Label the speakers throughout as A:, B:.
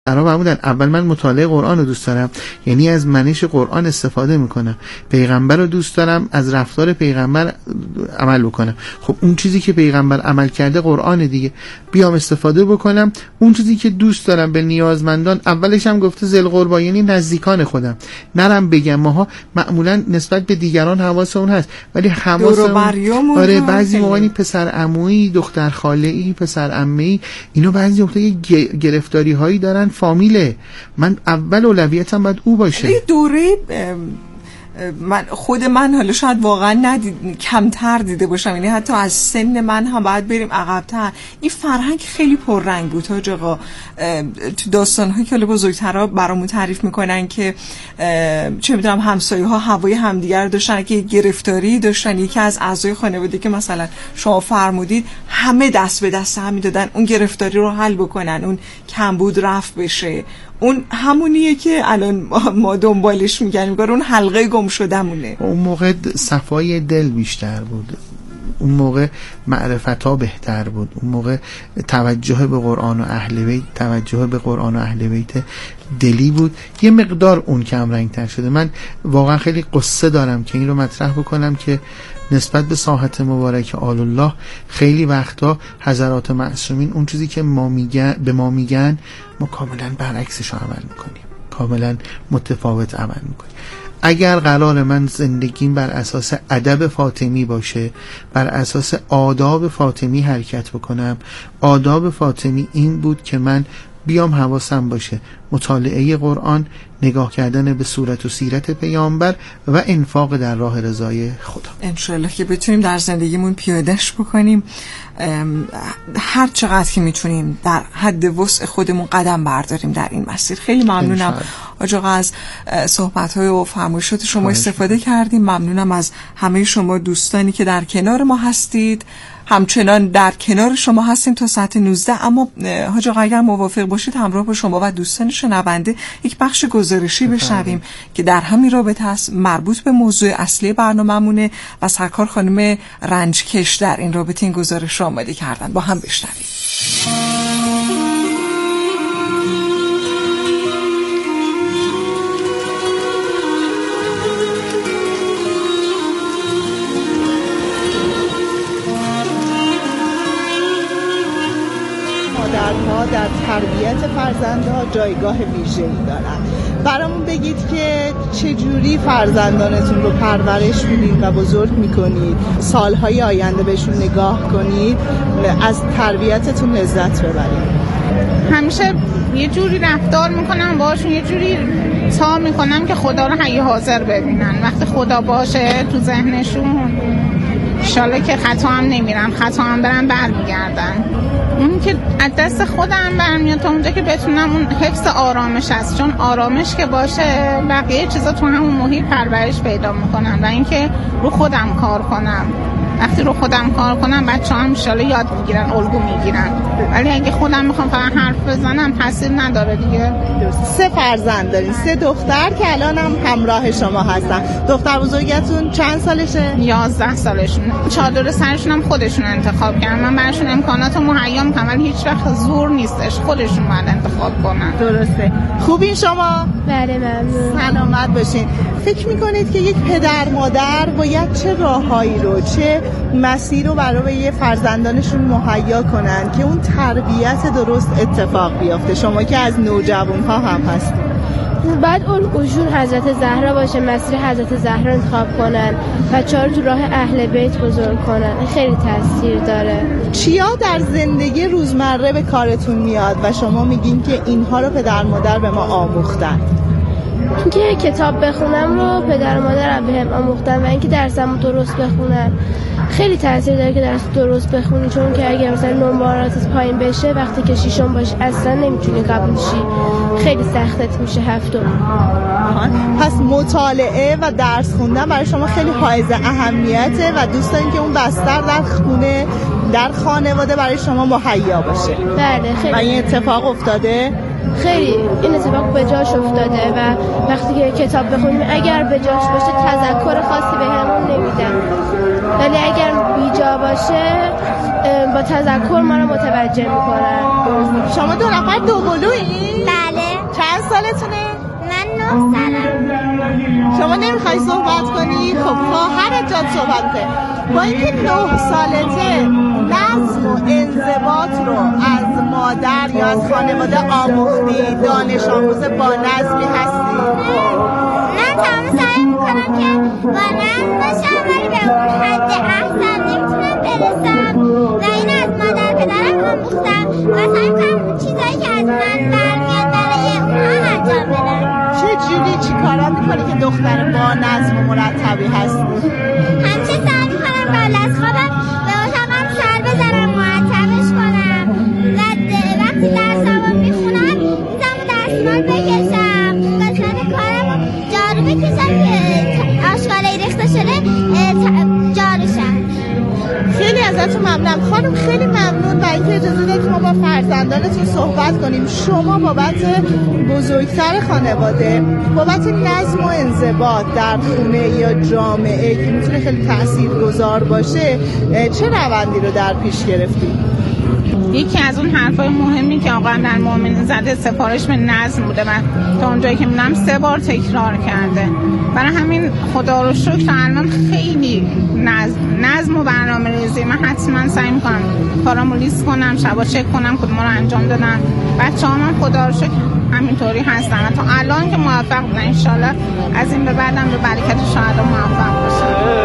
A: فرمودن اول من مطالعه قرآن رو دوست دارم، یعنی از منش قرآن استفاده میکنم. پیغمبر رو دوست دارم، از رفتار پیغمبر عمل بکنم. خب اون چیزی که پیغمبر عمل کرده قرآن دیگه، بیام استفاده بکنم. اون چیزی که دوست دارم به نیازمندان، اولش هم گفته ذل قربا، یعنی نزدیکان خودم، نرم بگم. ماها معمولا نسبت به دیگران حواسمون هست، ولی حواسمون آره بعضی موقعی پسر عمویی، دختر خاله‌ای، پسر عمه‌ای، اینا بعضی وقتا گرفتاری هایی دارن فامیله. من اول اولویتم باید او باشه.
B: دوره خود من حالا شاید واقعا کمتر دیده باشم، یعنی حتی از سن من هم باید بریم عقب‌تر. این فرهنگ خیلی پررنگ بود حاج آقا. تو داستان‌هایی که حالا بزرگترها برامون تعریف میکنن که چه میدونم همسایه‌ها هوای همدیگر داشتن، که گرفتاری داشتن، یکی از اعضای خانواده که مثلا شما فرمودید همه دست به دست هم میدادن اون گرفتاری رو حل بکنن، اون کمبود رفع بشه. اون همونیه که الان ما دنبالش میگنیم، اون حلقه گم شدمونه.
A: اون موقع صفای دل بیشتر بود، اون موقع معرفت‌ها بهتر بود، اون موقع توجه به قرآن و اهل بیت، توجه به قرآن و اهل بیت دلی بود. یه مقدار اون کم رنگ‌تر شده. من واقعا خیلی قصه دارم که این رو مطرح بکنم که نسبت به ساحت مبارک آل الله خیلی وقتا حضرات معصومین اون چیزی که به ما میگن ما کاملا برعکسش رو عمل میکنیم، کاملا متفاوت عمل میکنیم. اگر قرار من زندگیم بر اساس ادب فاطمی باشه، بر اساس آداب فاطمی حرکت بکنم، آداب فاطمی این بود که من بیام حواسم باشه مطالعه قرآن، نگاه کردن به صورت و سیرت پیامبر و انفاق در راه رضای خدا.
B: انشالله که بتونیم در زندگیمون پیادهش بکنیم، هر چقدر که میتونیم در حد وسع خودمون قدم برداریم در این مسیر. خیلی ممنونم آقا از صحبت‌های و فرمایشات شما استفاده کردیم. ممنونم از همه شما دوستانی که در کنار ما هستید. همچنان در کنار شما هستیم تا ساعت 19. اما حاج آقا اگر موافق باشید همراه با شما و دوستان شنونده یک بخش گزارشی بشنویم که در همین رابطه است، مربوط به موضوع اصلی برنامه‌مونه و سرکار خانم رنجکش در این رابطه این گزارش را آماده کردن. با هم بشنویم.
C: مادرها در تربیت فرزندها جایگاه ویژه‌ای دارند. برامون بگید که چجوری فرزندانتون رو پرورش میدین و بزرگ میکنید، سالهای آینده بهشون نگاه کنید، از تربیتتون لذت ببرید.
D: همیشه یه جوری رفتار میکنم باشون، یه جوری تا میکنم که خدا رو حی حاضر ببینن. وقتی خدا باشه تو ذهنشون انشالله که خطا هم نمیرن، خطا هم برن برمیگردن. اون که از دست خودم برمیاد تا اونجا که بتونم اون حفظ آرامش هست، چون آرامش که باشه بقیه چیزا تو همون محیط پرورش پیدا میکنن. و اینکه رو خودم کار کنم، وقتی رو خودم کار کنم بچه‌ها هم انشالله یاد میگیرن، الگو میگیرن. ولی اگه خودم میخوام فقط حرف بزنم تاثیر نداره دیگه.
C: 3 فرزند دارین، 3 دختر که الان هم همراه شما هستن. دختر بزرگتون چند سالشه؟
D: 11 سالشونه. چادر سرشون هم خودشون انتخاب کردن. من براشون امکانات مهیا میکنم ولی هیچ وقت زور نیستش، خودشون باید انتخاب کنن.
C: درسته. خوبین شما؟
E: بله ممنون.
C: سلامت باشین. فکر میکنید که یک پدر مادر باید چه راههایی رو، چه مسیر رو برای یه فرزندانشون مهیا کنن که اون تربیت درست اتفاق بیفته؟ شما که از نوجوان‌ها هم هستید.
E: بعد اون حضرت زهرا باشه، مسیر حضرت زهرا انتخاب کنن، بچه‌ها رو تو راه اهل بیت بزرگ کنن. خیلی تاثیر داره.
C: چیا در زندگی روزمره به کارتون میاد و شما میگین که اینها رو پدر مادر به ما آموختن؟
E: اینکه کتاب بخونم رو پدر و مادرم بهم آموختن و اینکه درسمو درست بخونم. خیلی تاثیر داره که درس درست بخونی، چون که اگر مثلا نمراتت پایین بشه وقتی که ششم باشی اصلا نمیتونی قبول شی، خیلی سختت میشه هفتم.
C: پس مطالعه و درس خوندن برای شما خیلی حائز اهمیته و دوست دارین که اون بستر در خونه، در خانواده برای شما مهیا باشه.
E: بله خیلی.
C: و این اتفاق افتاده؟
E: خیلی این اتفاق به جاش افتاده و وقتی که کتاب بخونیم اگر به جاش باشه تذکر خاصی بهمون نمیدن، ولی اگر بی جا باشه با تذکر ما رو متوجه میکنن.
C: شما 2 نفر دوقلویی؟
F: بله
C: میخوای صحبت کنی؟ خب خواهرت جان صحبت کنه. با اینکه 9 سالته نظم و انضباط رو از مادر یا از خانواده آموختی، دانش آموز با نظمی هستی؟
F: من تمام سعی میکنم که با نظم باشم، ولی به اون حد احسن نمیتونم برسم و این از مادر پدرم آموختم و سعی میکنم اون چیزایی که از من برمیاد برای اونها انجام بدم.
C: چی کارا میکنی که دختر با نظم و مرتبی هستی؟
F: همیشه سعی میکنم قبل از خوابم به اتاقم سر بزنم، مرتبش کنم و وقتی درسامو میخونم میزم دستمال بکشم، قسمت کارم جارو بکشم که آشغالای ریخته شده جارو شد.
C: خیلی ازتون ممنونم خانم، خیلی ممنون و اینکه اجازه دادید ما با فرزندانتون صحبت کنیم. شما بابت بزرگتر خانواده، بابت نظم و انضباط در خونه یا جامعه که میتونه خیلی تاثیرگذار باشه، چه روندی رو در پیش گرفتید؟
D: یکی از اون حرفای مهمی که آقا امیرالمومنین زده سفارش به نظم بوده و تا اونجایی که میدونم 3 بار تکرار کرده. برای همین خدا رو شکر تا الان خیلی نظم و برنامه‌ریزی. من حتما سعی میکنم کارامو لیست کنم، شبا چک کنم کدوما رو انجام دادم. بچه‌هام هم خدا رو شکر همینطوری هستن و تا الان که موفق بودن. ان شاءالله از این به بعدم به برکت شهدا موفق باشن.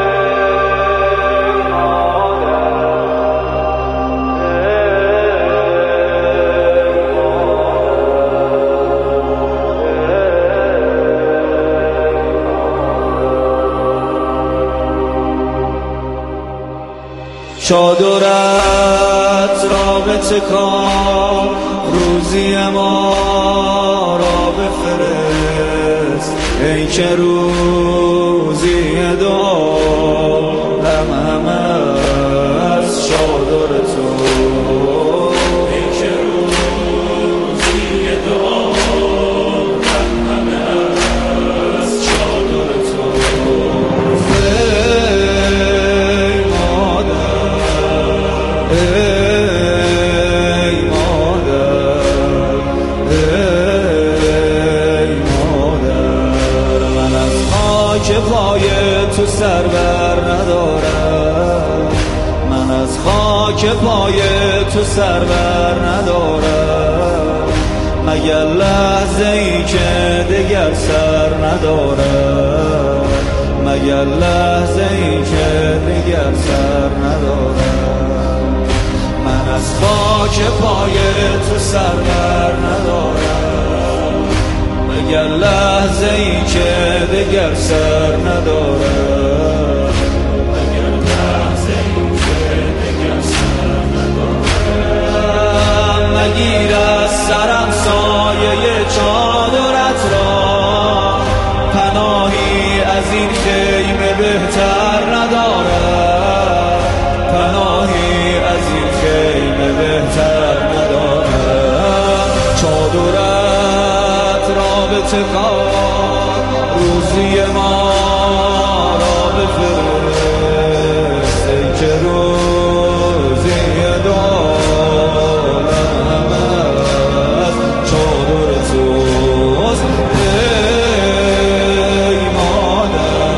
G: چادرت را بتکان، روزی ما را بفرست، ای که روزی دعا هم از چادر تو، ای که روزی دعا هم از چادر تو. تو سر بر ندارم، من از خاک پای تو سر بر ندارم، مگر لحظه ای که دگر سر ندارم، مگر لحظه ای که دگر سر ندارم. من از خاک پای تو سر بر ندارم، مگر لحظه ای که دگر سر ندارم، مگر لحظه ای که دگر سر ندارم. مگیر از سرم سایه چادرت را، پناهی از این خیمه بهتر ندارم، پناهی از این خیمه بهتر ندارم. چادرت را بتکان، روزی ما را بفرست، ای که روزی دعا هم از چادر توست، ای مادر.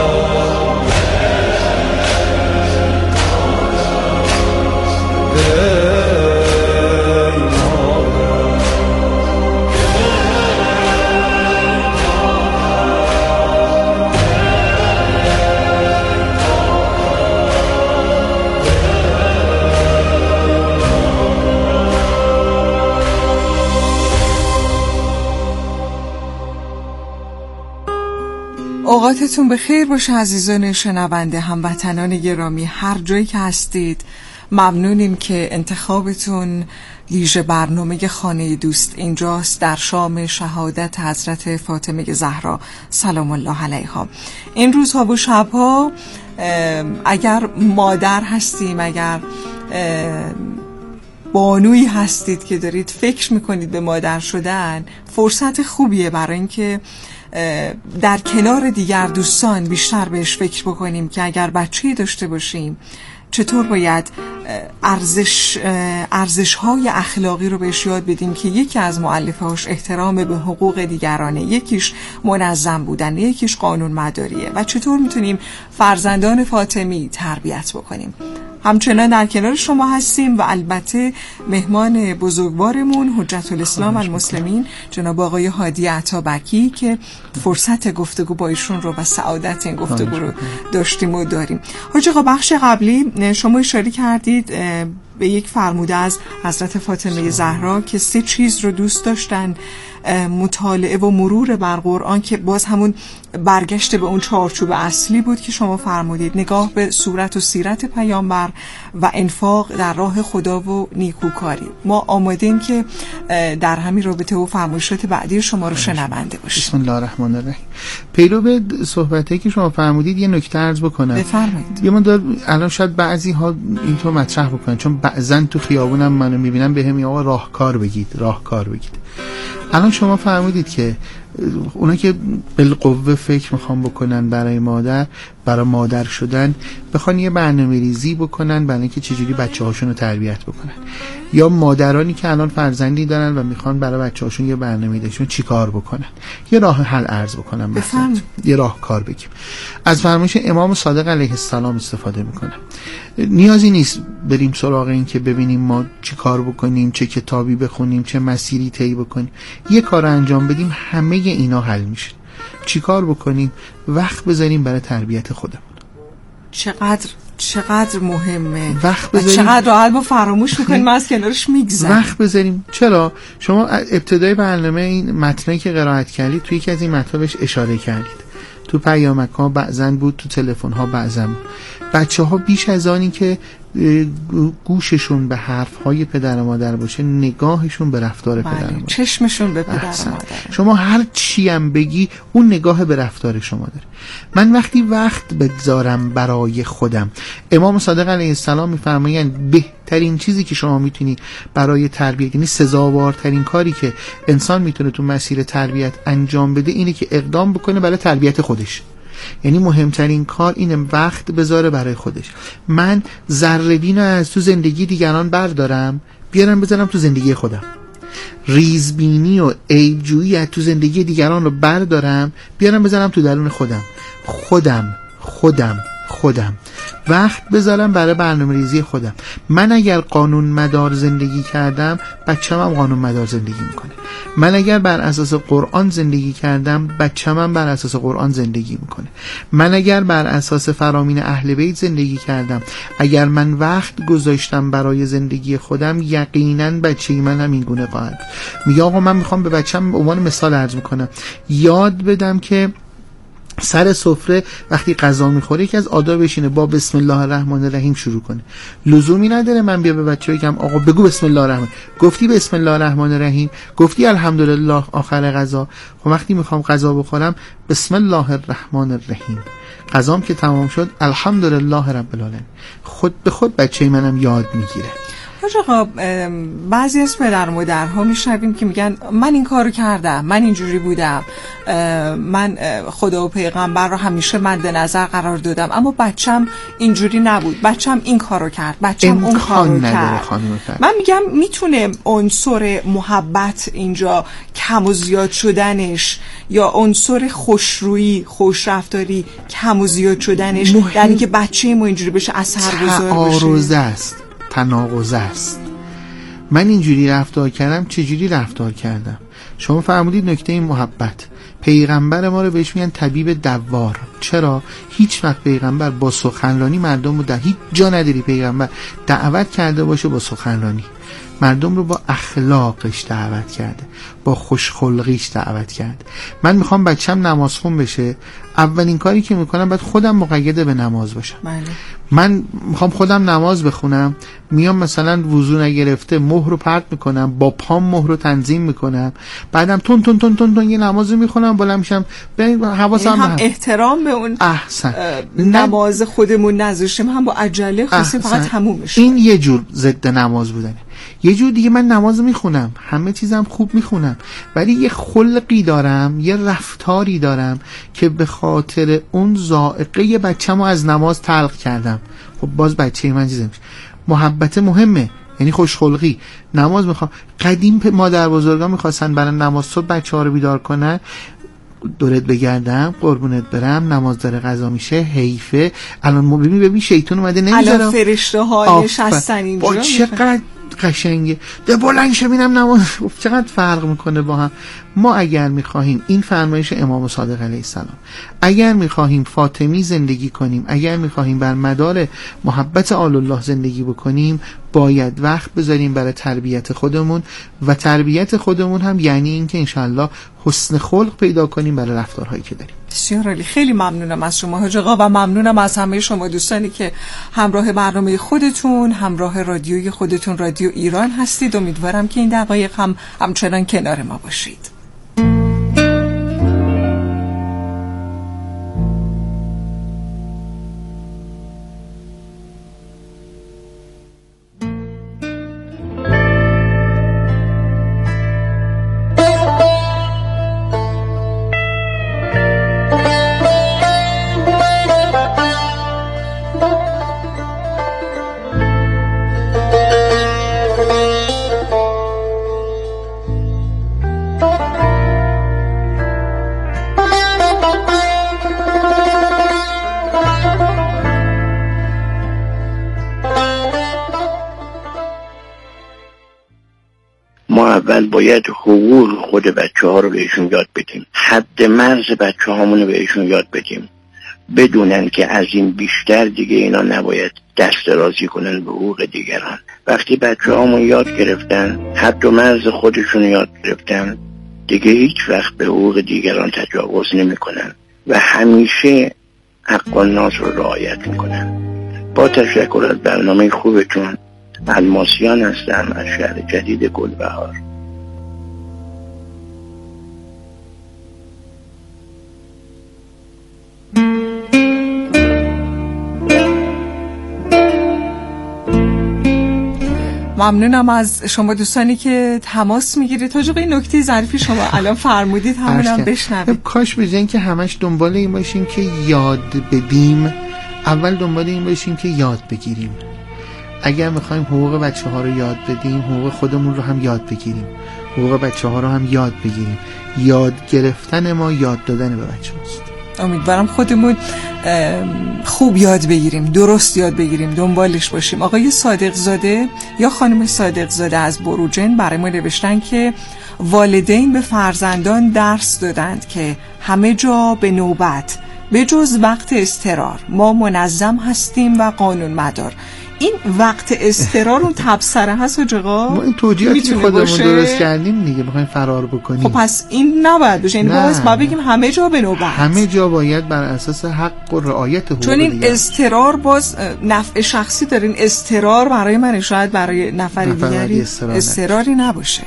B: اوقاتتون به خیر باشه عزیزان شنونده، هموطنان گرامی، هر جایی که هستید. ممنونیم که انتخابتون ویژه برنامه خانه دوست اینجاست در شام شهادت حضرت فاطمه زهرا سلام الله علیها. این روزها و شبها اگر مادر هستیم، اگر بانویی هستید که دارید فکر میکنید به مادر شدن، فرصت خوبیه برای اینکه در کنار دیگر دوستان بیشتر بهش فکر بکنیم که اگر بچه‌ای داشته باشیم چطور باید ارزش‌های اخلاقی رو بهش یاد بدیم که یکی از مؤلفه‌هاش احترام به حقوق دیگرانه، یکیش منظم بودن، یکیش قانون مداریه، و چطور میتونیم فرزندان فاطمی تربیت بکنیم. همچنان در کنار شما هستیم و البته مهمان بزرگوارمون حجت الاسلام المسلمین جناب آقای هادی عطابکی که فرصت گفتگو با ایشون رو و سعادت این گفتگو رو داشتیم و داریم. حاج آقا، بخش قبلی شما اشاره کردید به یک فرموده از حضرت فاطمه زهرا که 3 چیز رو دوست داشتن: مطالعه و مرور بر قرآن، که باز همون برگشت به اون چارچوب اصلی بود که شما فرمودید، نگاه به صورت و سیرت پیامبر و انفاق در راه خدا و نیکوکاری. ما آمادیم که در همین رابطه و فرمایشات بعدی شما رو شنونده باشیم.
A: بسم الله الرحمن الرحیم. پیرو به صحبتی که شما فرمودید یه نکته عرض بکنم.
B: بفرمایید.
A: یه مقدار الان شاید بعضی ها اینطور مطرح بکنن، چون بعضا تو خیابونم منو میبینن بهم آقا راهکار بگید. الان شما فرمودید که اونا که بالقوه فکر میخوان بکنن برای مادر شدن، بخوان یه برنامه‌ریزی بکنن برای اینکه چجوری بچه‌هاشون رو تربیت بکنن، یا مادرانی که الان فرزندی دارن و میخوان برای بچه‌هاشون یه برنامه‌ای داشون چیکار بکنن، یه راه حل عرض بکنم، یه راهکار بگیم. از فرمایش امام صادق علیه السلام استفاده میکنم. نیازی نیست بریم سراغ این که ببینیم ما چیکار بکنیم، چه کتابی بخونیم، چه مسیری طی بکنیم. یه کار انجام بدیم، همه اینا حل میشه. چیکار بکنیم؟ وقت بذاریم برای تربیت خودمون.
B: چقدر مهمه.
A: وقت بذاریم.
B: چقدر راحت با فراموش میکنیم، ما از کنارش میگذریم.
A: وقت بذاریم. چرا؟ شما ابتدای برنامه این متنی که قرائت کردید توی یکی از این مطالبش اشاره کردید. تو پیامک ها بعضن بود، تو تلفن ها بعضن بود. بچه ها بیش از آنی که گوششون به حرف های پدر و مادر باشه، نگاهشون به رفتار پدر و مادر،
B: چشمشون به پدر و مادر.
A: شما هر چی هم بگی اون نگاه به رفتار شما داره. من وقتی وقت بگذارم برای خودم، امام صادق علیه السلام میفرمایند بهترین چیزی که شما میتونی برای تربیت، یعنی سزاوارترین کاری که انسان میتونه تو مسیر تربیت انجام بده، اینه که اقدام بکنه برای تربیت خودش. یعنی مهمترین کار اینه وقت بذاره برای خودش. من ذره‌بین از تو زندگی دیگران بردارم بیارم بذارم تو زندگی خودم. ریزبینی و عیبجویی از تو زندگی دیگران رو بردارم بیارم بذارم تو درون خودم. وقت بذارم برای برنامه‌ریزی خودم. من اگر قانون مدار زندگی کردم، بچه‌م هم قانون مدار زندگی میکنه. من اگر بر اساس قرآن زندگی کردم، بچه‌م هم بر اساس قرآن زندگی میکنه. من اگر بر اساس فرامین اهل بیت زندگی کردم، اگر من وقت گذاشتم برای زندگی خودم، یقینا بچه‌ی من هم این گونه خواهد. میگه آقا من میخوام به بچه‌م به عنوان مثال عرض میکنم، یاد بدم که سر سفره وقتی غذا میخوره یکی از آدابش اینه با بسم الله الرحمن الرحیم شروع کنه. لزومی نداره من بیا به بچه بگم آقا بگو بسم الله الرحمن، گفتی بسم الله الرحمن الرحیم، گفتی الحمدلله آخر غذا، خب وقتی میخوام غذا بخورم بسم الله الرحمن الرحیم، غذام که تمام شد الحمدلله رب العالمین. خود به خود بچه منم یاد میگیره.
B: آقا بعضی از پدر مادرها میشنویم که میگن من این کارو کردم، من اینجوری بودم، من خدا و پیغمبر رو همیشه مد نظر قرار دادم، اما بچم اینجوری نبود، بچم این کارو کرد، بچم اون کارو کرد. من میگم میتونه عنصر محبت اینجا کم و زیاد شدنش یا عنصر خوشرویی، خوشرفتاری کم و زیاد شدنش در اینکه بچه ما اینجوری بشه اثرگذار بشه؟
A: تناقض است. من اینجوری رفتار کردم، چجوری رفتار کردم؟ شما فرمودید نکته این محبت. پیغمبر ما رو بهش میگن طبیب دوار. چرا؟ هیچ وقت پیغمبر با سخنرانی مردم رو در هیچ جا نداری پیغمبر دعوت کرده باشه با سخنرانی. مردم رو با اخلاقش دعوت کرده، با خوشخلقیش دعوت کرده. من میخوام بچم نمازخون بشه، اولین کاری که میکنم باید خودم مقید به نماز باشم. من میخوام خودم نماز بخونم، میام مثلا وضو نگرفته مهر رو پرت میکنم، با پام مهر رو تنظیم میکنم، بعدم تون تون تون تون تون یه نماز رو میخونم، بالا میشم حواسم
B: هم احترام به اون
A: احسن
B: نماز خودمون نذاشتیم، هم با عجله خواستیم فقط تموم بشه.
A: این یه جور ضد نماز بودنه. یه جور دیگه من نماز میخونم، همه چیزم خوب میخونم، ولی یه خلقی دارم، یه رفتاری دارم که به خاطر اون ذائقه بچه‌مو از نماز تلق کردم. خب باز بچه من چیزه میشه. محبت مهمه، یعنی خوشخلقی. نماز میخوام، قدیم مادر بزرگا میخواستن برای نماز صبح بچه ها رو بیدار کنن، دورت بگردم، قربونت برم، نماز داره قضا میشه، حیفه. الان ببین شیطان اومده نمیذاره،
B: الان فرشته ها نشستن اینجا،
A: با چقدر قشنگه، ده بلند شه ببینم نماز. چقدر فرق میکنه با هم. ما اگر میخواهیم این فرمایش امام صادق علیه السلام، اگر میخواهیم فاطمی زندگی کنیم، اگر میخواهیم بر مدار محبت آل الله زندگی بکنیم، باید وقت بذاریم برای تربیت خودمون، و تربیت خودمون هم یعنی این که انشاءالله حسن خلق پیدا کنیم برای رفتارهایی که داریم.
B: بسیار عالی. خیلی ممنونم از شما حاج آقا و ممنونم از همه شما دوستانی که همراه برنامه خودتون، همراه رادیوی خودتون، رادیو ایران هستید. امیدوارم که این دقایق هم همچنان کنار ما باشید.
H: اول باید حقوق خود بچه ها رو بهشون یاد بدیم، حد مرز بچه هامون رو بهشون یاد بدیم، بدونن که از این بیشتر دیگه اینا نباید دست درازی کنن به حقوق دیگران. وقتی بچه هامون یاد گرفتن، حد و مرز خودشون یاد گرفتن، دیگه هیچ وقت به حقوق دیگران تجاوز نمی کنن و همیشه حق الناس رو رعایت می کنن. با تشکر از برنامه خوبتون. الماسیان هستم از شهر جدید گلبهار.
B: ممنونم از شما دوستانی که تماس میگیرید. حاج آقا این نکته ظریفی شما الان فرمودید همونم بشنوید.
A: کاش بزنین که همش دنبال این باشیم که یاد بدیم، اول دنبال این باشیم که یاد بگیریم. اگر میخوایم حقوق بچه ها رو یاد بدیم، حقوق خودمون رو هم یاد بگیریم، حقوق بچه ها رو هم یاد بگیریم. یاد گرفتن ما یاد دادن به بچه هاست.
B: امیدوارم خودمون خوب یاد بگیریم، درست یاد بگیریم، دنبالش باشیم. آقای صادق زاده یا خانم صادق زاده از بروجن برای ما نوشتن که والدین به فرزندان درس دادند که همه جا به نوبت به جز وقت اضطرار ما منظم هستیم و قانون مدار. این وقت اضطرار اون تبصره هست حاج آقا؟
A: ما این توجیهاتی خودمون درست کردیم دیگه، میخوایم فرار بکنیم.
B: خب پس این نباید باشه، این ما بگیم همه جا به نوبت،
A: همه جا باید بر اساس حق و رعایت حقوق
B: چون این اضطرار باز نفع شخصی داره. این اضطرار برای من، شاید برای نفر دیگری اضطراری نباشه.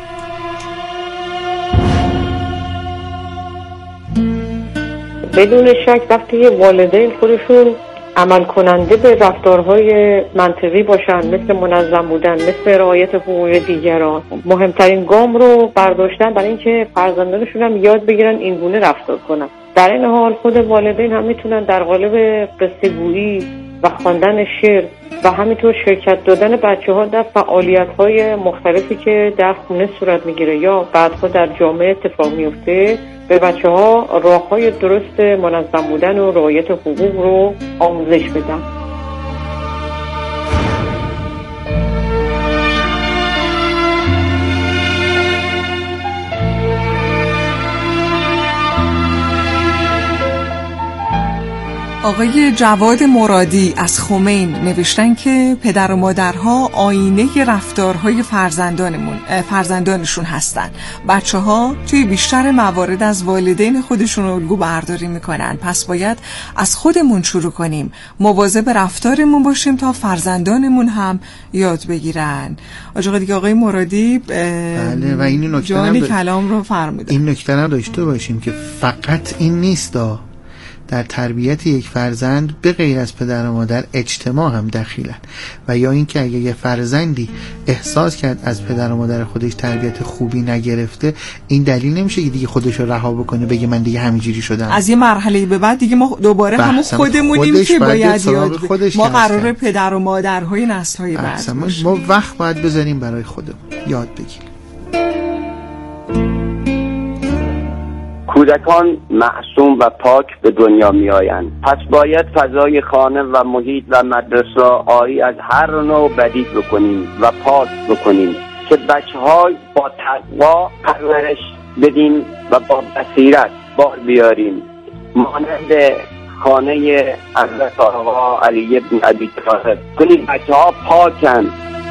I: بدون شک وقتی والدین خودشون عمل کننده به رفتارهای منطقی باشن، مثل منظم بودن، مثل رعایت حقوق دیگران، مهمترین گام رو برداشتن برای اینکه فرزندانشون هم یاد بگیرن این گونه رفتار کنن. در این حال خود والدین هم میتونن در قالب قصه گویی و خواندن شعر و همینطور شرکت دادن بچه‌ها در فعالیت‌های مختلفی که در خونه صورت میگیره یا بعدها در جامعه اتفاق میفته، به بچه‌ها راه‌های درست منظم بودن و رعایت حقوق رو آموزش بدن.
B: آقای جواد مرادی از خمین نوشتن که پدر و مادرها آینه رفتارهای فرزندانشون هستن. بچه‌ها توی بیشتر موارد از والدین خودشون الگو برداری میکنن، پس باید از خودمون شروع کنیم، مواظب رفتارمون باشیم تا فرزندانمون هم یاد بگیرن. آقا دیگه آقای مرادی
A: بله، و این
B: جان کلام رو فرمودن.
A: این نکته رو داشته باشیم که فقط این نیست، در تربیت یک فرزند به غیر از پدر و مادر اجتماع هم دخیلن و یا اینکه اگه یه فرزندی احساس کرد از پدر و مادر خودش تربیت خوبی نگرفته، این دلیل نمیشه که دیگه خودش رو رها بکنه بگه من دیگه همینجوری شدم.
B: از یه مرحله به بعد دیگه ما دوباره همون خودمونیم که باید یاد ما قراره پدر و مادرهای نسل‌های بعد
A: ما وقت باید بذاریم برای خودمون یاد بگیریم.
J: کودکان معصوم و پاک به دنیا می آیند، پس باید فضای خانه و محیط و مدرسه را آری از هر نوع بدی بکنیم و پاک بکنیم که بچه‌ها با تقوا پرورش بدیم و با بصیرت بار بیاریم، مانند خانه حضرت آقا علی بن ابی طالب کنیم. بچه‌ها پاکن.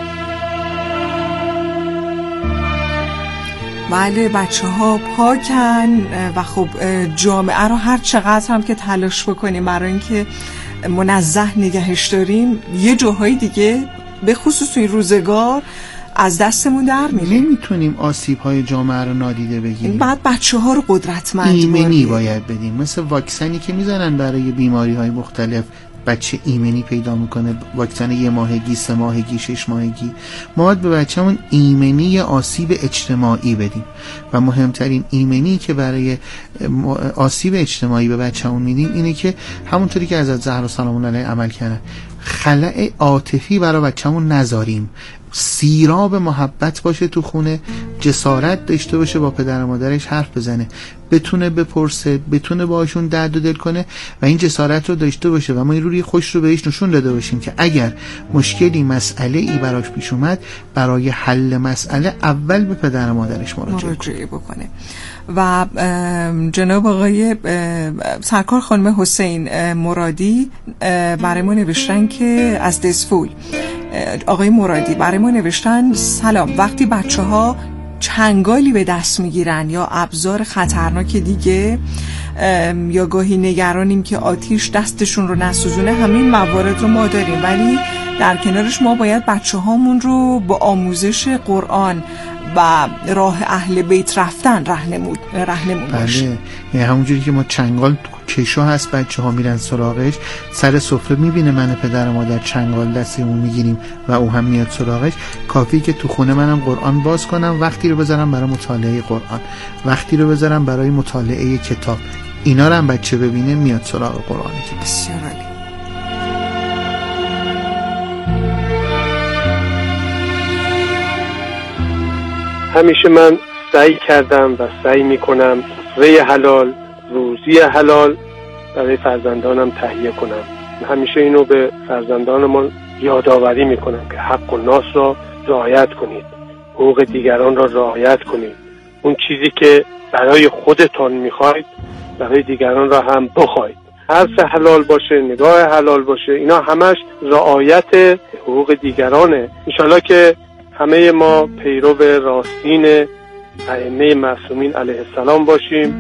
B: بله، بچه‌ها پاکن و خب جامعه رو هر چقدر هم که تلاش بکنیم برای اینکه منزه نگهش داریم، یه جاهای دیگه به خصوص این روزگار از دستمون در میره.
A: نمیتونیم آسیب‌های جامعه رو نادیده بگیریم.
B: بعد بچه‌ها رو قدرتمند
A: ایمنی باید بدیم، مثل واکسنی که میزنن برای بیماری‌های مختلف. بچه ایمنی پیدا میکنه، واکسن 1 ماهگی، 3 ماهگی، 6 ماهگی. ما باید به بچه‌مون ایمنی آسیب اجتماعی بدیم و مهمترین ایمنی که برای آسیب اجتماعی به بچه‌مون میدیم اینه که همونطوری که حضرت زهرا سلام الله علیها عمل کردن، خلأ عاطفی برای بچه‌مون نذاریم، سیراب محبت باشه تو خونه، جسارت داشته باشه با پدر و مادرش حرف بزنه، بتونه بپرسه، بتونه باهاشون درد و دل کنه و این جسارت رو داشته باشه و ما این روی خوش رو بهش نشون داده باشیم که اگر مشکلی، مسئله ای براش پیش اومد، برای حل مسئله اول به پدر و مادرش مراجعه بکنه.
B: و جناب آقای سرکار خانم حسین مرادی برای ما نوشتن که از دزفول، آقای مرادی برای ما نوشتن: سلام، وقتی بچه‌ها چنگالی به دست میگیرن یا ابزار خطرناک دیگه یا گاهی نگرانیم که آتیش دستشون رو نسوزونه، همین موارد رو ما داریم، ولی در کنارش ما باید بچه‌هامون رو با آموزش قرآن و راه اهل بیت رفتن رهنمون باشیم.
A: بله، همونجوری که ما چنگال کشو هست، بچه‌ها میرن سراغش، سر سفره میبینه من پدر و مادر چنگال دستمون میگیریم و او هم میاد سراغش، کافی که تو خونه منم قرآن باز کنم، وقتی رو بذارم برای مطالعه قرآن، وقتی رو بذارم برای مطالعه کتاب، اینا رو هم بچه ببینه میاد سراغ قرآن. که
B: بسیار عالی.
K: همیشه من سعی کردم و سعی میکنم سفره حلال، روزی حلال برای فرزندانم تهیه کنم. همیشه اینو به فرزندانم یادآوری میکنم که حق الناس را رعایت کنید، حقوق دیگران را رعایت کنید، اون چیزی که برای خودتان میخواید برای دیگران را هم بخواید. حرف حلال باشه، نگاه حلال باشه، اینا همش رعایت حقوق دیگرانه. انشالله که همه ما پیرو راستین ائمه معصومین علیه السلام باشیم.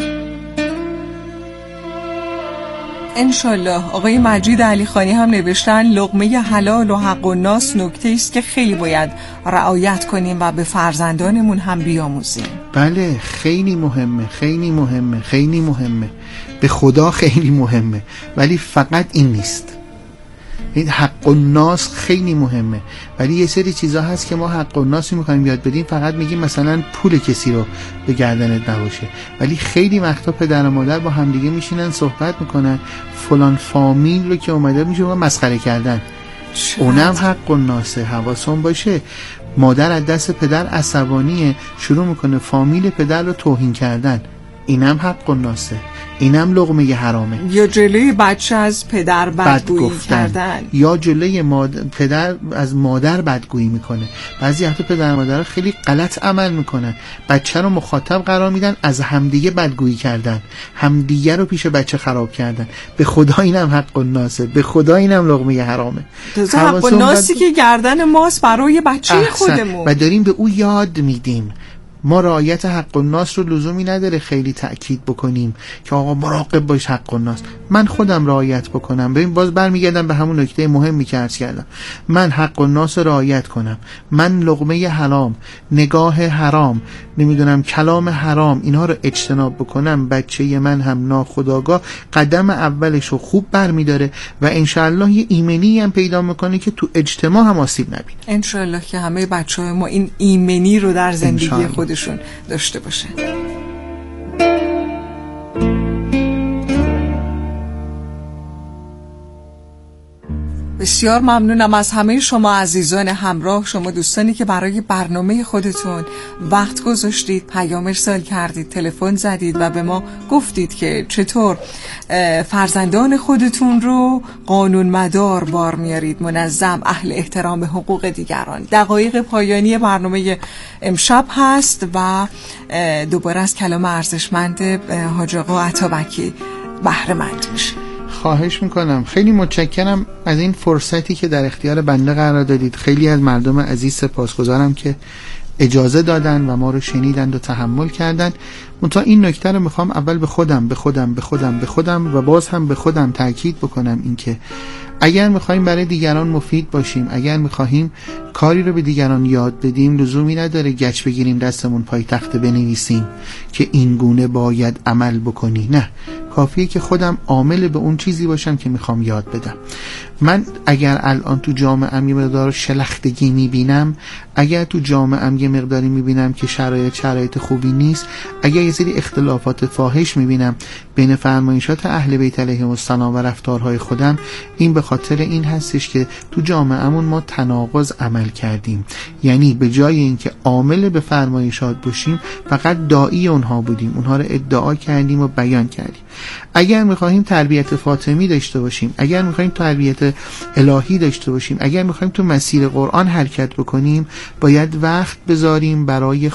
B: انشالله. آقای مجید علی خانی هم نوشتن: لقمه حلال و حق الناس نکته است که خیلی باید رعایت کنیم و به فرزندانمون هم بیاموزیم.
A: بله، خیلی مهمه، خیلی مهمه، خیلی مهمه، به خدا خیلی مهمه، ولی فقط این نیست. این حق الناس خیلی مهمه، ولی یه سری چیزا هست که ما حق الناس میخوایم یاد بدیم، فقط میگیم مثلا پول کسی رو به گردنت نباشه، ولی خیلی وقتا پدر و مادر با همدیگه میشینن صحبت میکنن، فلان فامیل رو که اومده میشه و مسخره کردن، اونم حق الناسه. حواسون باشه، مادر از دست پدر عصبانیه، شروع میکنه فامیل پدر رو توهین کردن، اینم حق الناسه، اینم لقمه حرامه.
B: یا جلوی بچه از پدر بدگویی کردن،
A: یا جلوی پدر از مادر بدگویی میکنه. بعضی وقتا پدر و مادر خیلی غلط عمل میکنن، بچه رو مخاطب قرار میدن، از همدیگه بدگویی کردن، همدیگه رو پیش بچه خراب کردن. به خدا اینم حق الناسه، به خدا اینم لقمه حرامه.
B: حق الناسی که گردن ماست برای بچه خودمون
A: و داریم به او یاد میدیم. ما رعایت حق الناس رو لزومی نداره خیلی تأکید بکنیم که آقا مراقب باش حق الناس. من خودم رعایت بکنم. ببین باز برمیگردم به همون نکته مهمی که عرض کردم، من حق الناس رو رعایت کنم، من لقمه حرام، نگاه حرام، نمیدونم کلام حرام، اینها رو اجتناب بکنم، بچه من هم ناخودآگاه قدم اولش رو خوب برمیداره و انشاءالله یه ایمنی هم پیدا میکنه که تو اجتماع هم آسیب نبینه.
B: انشاءالله که همه بچه‌های ما این ایمنی رو در زندگی خودشون داشته باشه. بسیار ممنونم از همه شما عزیزان همراه، شما دوستانی که برای برنامه خودتون وقت گذاشتید، پیام ارسال کردید، تلفن زدید و به ما گفتید که چطور فرزندان خودتون رو قانون مدار بار میارید، منظم، اهل احترام حقوق دیگران. دقایق پایانی برنامه امشب هست و دوباره از کلام ارزشمند حاج آقا عطابکی بهره مند میشه.
A: خواهش میکنم. خیلی متشکرم از این فرصتی که در اختیار بنده قرار دادید. خیلی از مردم عزیز سپاسگزارم که اجازه دادن و ما رو شنیدند و تحمل کردند. منتها این نکته رو میخوام اول به خودم و باز هم به خودم تاکید بکنم، این که اگر میخوایم برای دیگران مفید باشیم، اگر میخواهیم کاری رو به دیگران یاد بدیم، لزومی نداره گچ بگیریم دستمون پای تخته بنویسیم که این گونه باید عمل بکنی. نه، کافیه که خودم عامل به اون چیزی باشم که میخوام یاد بدم. من اگر الان تو جامعه‌ام یه مقدار شلختگی میبینم، اگر تو جامعه‌ام یه مقداری میبینم که شرایط خوبی نیست، اگر یه سری اختلافات فاحش میبینم بین فرمایشات اهل بیت علیهم السلام و رفتارهای خودم، این به خاطر این هستش که تو جامعه‌مون ما تناقض عمل کردیم. یعنی به جای اینکه عامل به فرمایشات باشیم، فقط داعی اونها بودیم، اونها رو ادعا کردیم و بیان کردیم. اگر میخواهیم تربیت فاطمی داشته باشیم، اگر میخواهیم تربیت الهی داشته باشیم، اگر میخواهیم تو مسیر قرآن حرکت بکنیم، باید وقت بذاریم برای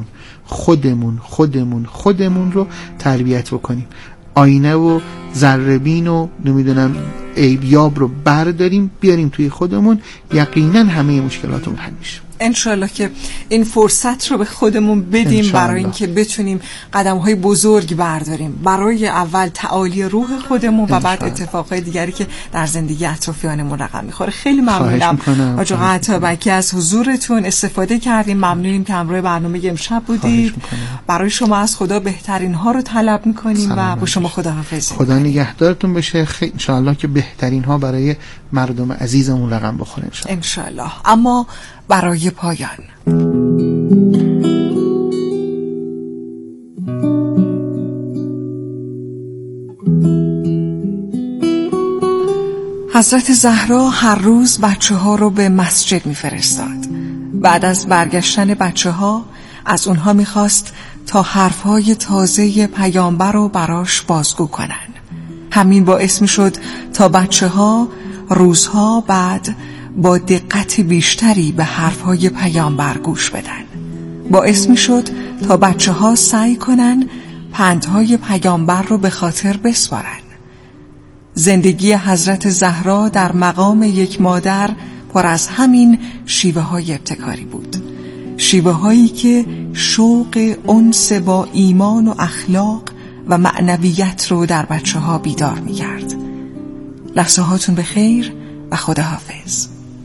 A: خودمون رو تربیت بکنیم. آینه و ذره‌بین و نمیدونم عیبیاب رو برداریم بیاریم توی خودمون، یقینا همه مشکلاتمون حل میشه.
B: انشالله که این فرصت رو به خودمون بدیم برای اینکه بتونیم قدم‌های بزرگ برداریم برای اول تعالی روح خودمون و بعد اتفاقهای دیگری که در زندگی اطرافیانمون رقم میخوره. خیلی ممنونم حاج آقا عطابکی از حضورتون، استفاده کردیم. ممنونیم که همراه برنامه امشب بودید. برای شما از خدا بهترین ها رو طلب میکنیم و با شما خداحافظ.
A: خدا نگهدارتون بشه. انشالله که بهترین ها برای مردم عزیزمون رقم بخوره
B: انشالله. اما برای پایان حضرت زهرا هر روز بچه ها رو به مسجد می فرستاد. بعد از برگشتن بچه ها از اونها می خواست تا حرفهای تازه پیامبر رو براش بازگو کنن. همین باعث می شد تا بچه ها روزها بعد با دقت بیشتری به حرفهای پیامبر گوش بدن. باعث می شد تا بچه ها سعی کنن پندهای پیامبر رو به خاطر بسپارن. زندگی حضرت زهرا در مقام یک مادر پر از همین شیوه های ابتکاری بود. شیوه هایی که شوق انس با ایمان و اخلاق و معنویت رو در بچه ها بیدار می کرد. لحظه هاتون به خیر و خداحافظ.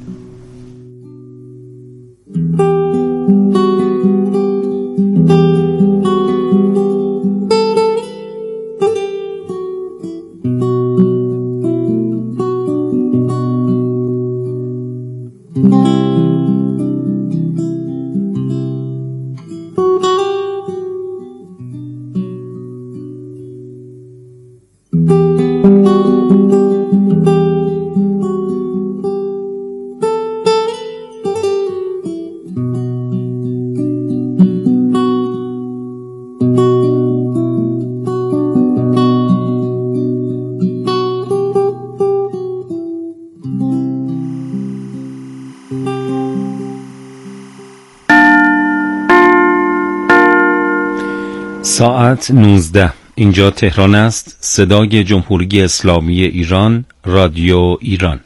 L: ساعت 19. اینجا تهران است. صدای جمهوری اسلامی ایران، رادیو ایران.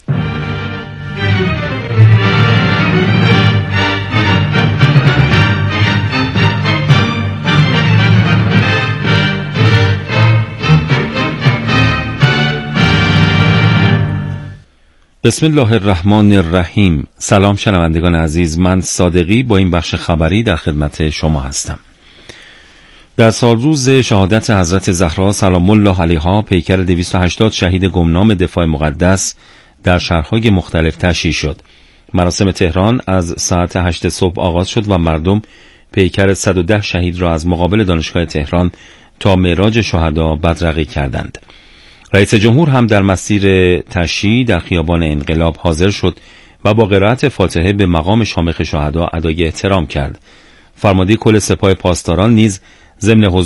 L: بسم الله الرحمن الرحیم. سلام شنوندگان عزیز، من صادقی با این بخش خبری در خدمت شما هستم. در سالروز شهادت حضرت زهرا سلام الله علیها پیکر 280 شهید گمنام دفاع مقدس در شهرهای مختلف تشییع شد. مراسم تهران از ساعت 8 صبح آغاز شد و مردم پیکر 110 شهید را از مقابل دانشگاه تهران تا معراج شهدا بدرقه کردند. رئیس جمهور هم در مسیر تشییع در خیابان انقلاب حاضر شد و با قرائت فاتحه به مقام شامخ شهدا ادای احترام کرد. فرمانده کل سپاه پاسداران نیز ضمن حضور